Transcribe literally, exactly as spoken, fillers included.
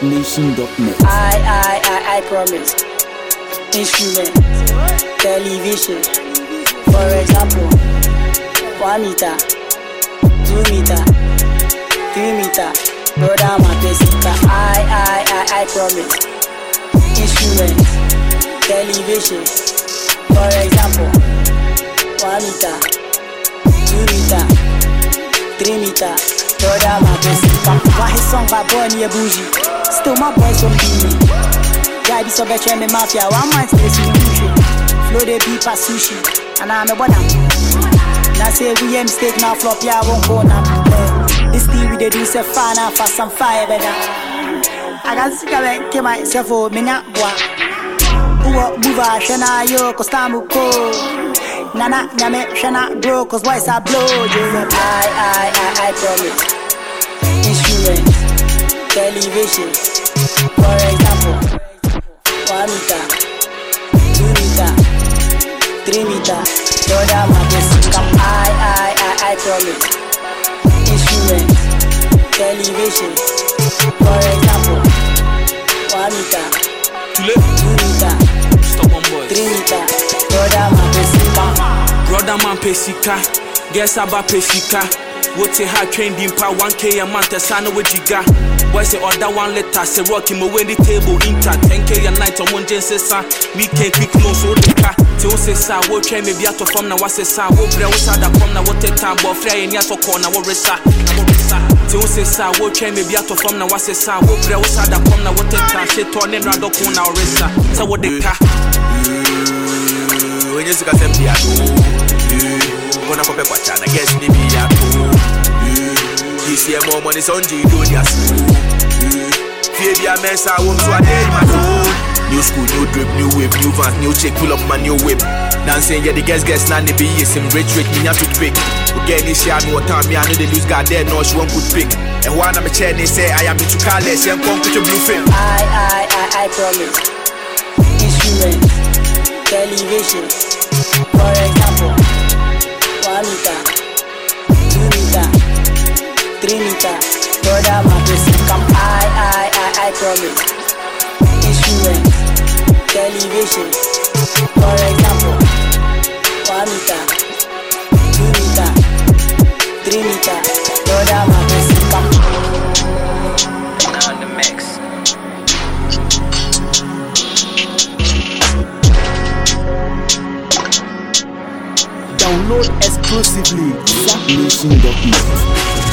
nation dot net. I, I, I, I promise. Instrument, television. For example, one meter, two meter, three meter. Brother, my basic. I, I, I, I promise. Instrument, television. For example, one meter, two meter, three meter. Brother, my basic. Why his song by Bonnie Bougie? Still my boys from B. Guy be so better me mafia. One man stays in the bush. Flow the beef as sushi. And I'm a bonam. Now say we a mistake now flop. Yeah, I won't go now. This thing we do say fire now fast and fire better. I got sick of it. Keep myself for me not boy. Uwa buva shana yo kostamu ko. Nana nyame shana bro cause voice I blow. I I I I promise. Instrument, television. For example, one meter, two meter, three meter. Brother, my basic. Come I I I I promise. Instrument, television. For example, one meter, two meter, three meter. Brother, my basic. Brother, man, pesika. Guess about pesika. What's a hard train dimpa one K a month, a son of a giga. Boy say order one letter, say rock him away the table intact. ten K a night on one gen says, we can't quick no so the car. Till say, sir, what train maybe out of form now was a sir, what bread was out of form now what a time, but fray in your corner, what resa. Till say, sir, what train maybe out of form now was a sir, what bread was out of form now what a time, shit on and round the corner or resa. So what the car? When you see a empty at home, gonna pop a watch and I guess maybe at home. This year more money on G do ya school. Baby I mess I won't so I dare my phone. New school, new drip, new wave, new van, new chick, pull up my new whip. Dancing, yeah the guys guess now they be yes, him rich rich, me have to pick. Okay, this year no time, me I know they lose God there, no she won't put pick. And one of my chair they say I am into carless, and come with your blue film. I I I I promise. Instrument, television. For example, one meter, two meter, three meter. Brother, my basic. Come I, I, I, I promise. Instrument, television. For example, one meter, two meter, three meter. Brother, my basic. Come on the mix. Download exclusively nation dot net.